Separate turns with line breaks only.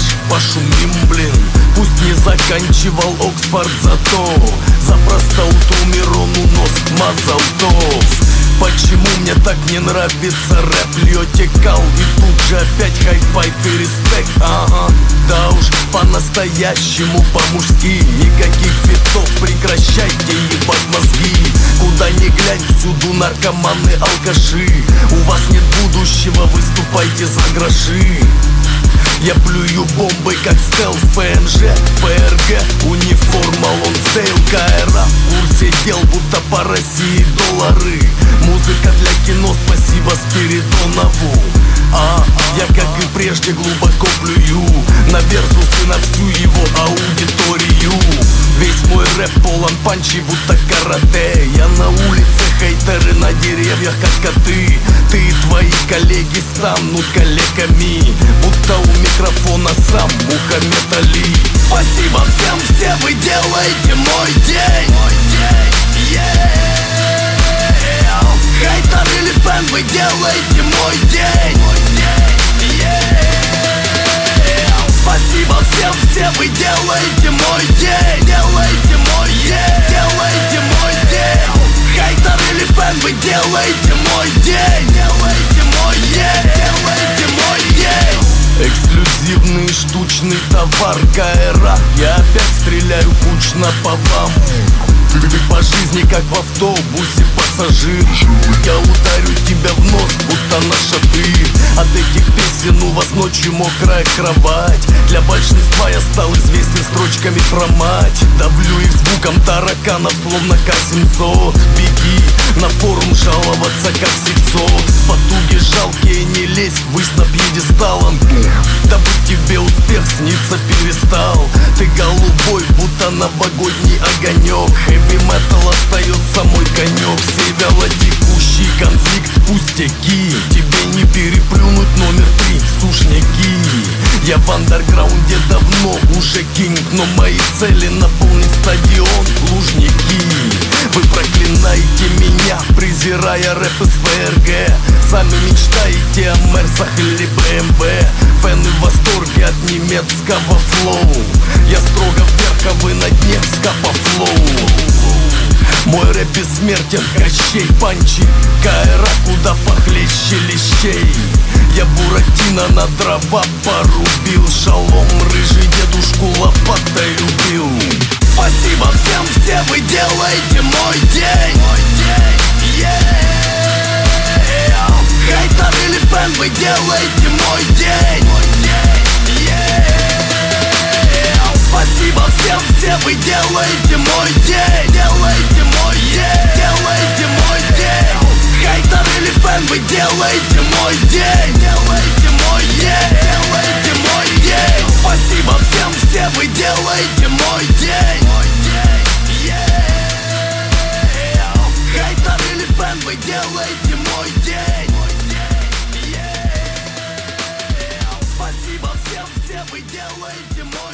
гараж, пошумим, блин. Пусть не заканчивал Оксфорд, зато за простоту Мирону нос мазал тов. Почему мне так не нравится рэп? Льете кал и тут же опять хай-файв и респект. Ага, да уж, по-настоящему по-мужски. Никаких фитов, прекращайте ебать мозги. Куда ни глянь, всюду наркоманы, алкаши. У вас нет будущего, выступайте за гроши. Я плюю бомбы, как стелс, ПМЖ, ФРГ, униформа, лонсейл, КРА. В курсе дел, будто по России доллары. Музыка для кино, спасибо Спиридонову. Я, как и прежде, глубоко плюю на версусы, на всю его аудиторию. Весь мой рэп полон панчей, будто карате. Я на улице, хейтеры на деревьях, как коты. Ты и твои коллеги станут коллегами, будто у микрофона сам Мухаммед Али. Спасибо всем, все вы делаете мой день. Хейтер или фэн, вы делаете мой день. Спасибо всем, все вы делаете мой день. Делаете мой день, делаете мой день. Хейтер или фэн, вы делаете мой день. Делаете мой день, делаете мой день. Эксклюзивный штучный товар КРА. Я опять стреляю кучно по вам. Ты по жизни как в автобусе пассажир. Я ударю тебя в нос, будто на шатырь. От этих песен у вас ночью мокрая кровать. Для большинства я стал известен строчками про мать. Давлю их звуком тараканов, словно К-700. Беги на форум жаловаться, как сексот. Потуги жалкие, не лезь ввысь на пьедесталом. Дабы тебе успех снится перестал. Ты голубой, будто новогодний огонек. Хэви метал остается мой конек. Все вялотекущий конфликт пустяки. Тебе не переплюнуть номер 3, сушняки. Я в андерграунде давно уже кинг, но мои цели наполнить стадион Лужники. Вы проклинаете меня, презирая рэп из ФРГ. Сами мечтаете о Мерсах или БМВ. Фэны в восторге от немецкого флоу. Я строго вверх, а вы на дне скапа флоу. Мой рэп бессмертен, Кощей, панчи, КРА куда похлеще лещей. Я Буратино на дрова порубил. Шалом, рыжий дедушку лопатой убил. Спасибо всем, все вы делаете мой день. Хейтер или фэн, вы делаете мой день. Спасибо всем, все вы делаете мой день. Делаете мой день, делаете мой день. Хейтер или фэн, вы делаете мой день. Делаете мой день, делаете мой день. Спасибо всем, все вы делаете мой день. Хейтер или фэн, вы делаете мой день. Спасибо всем, все вы делаете мой день.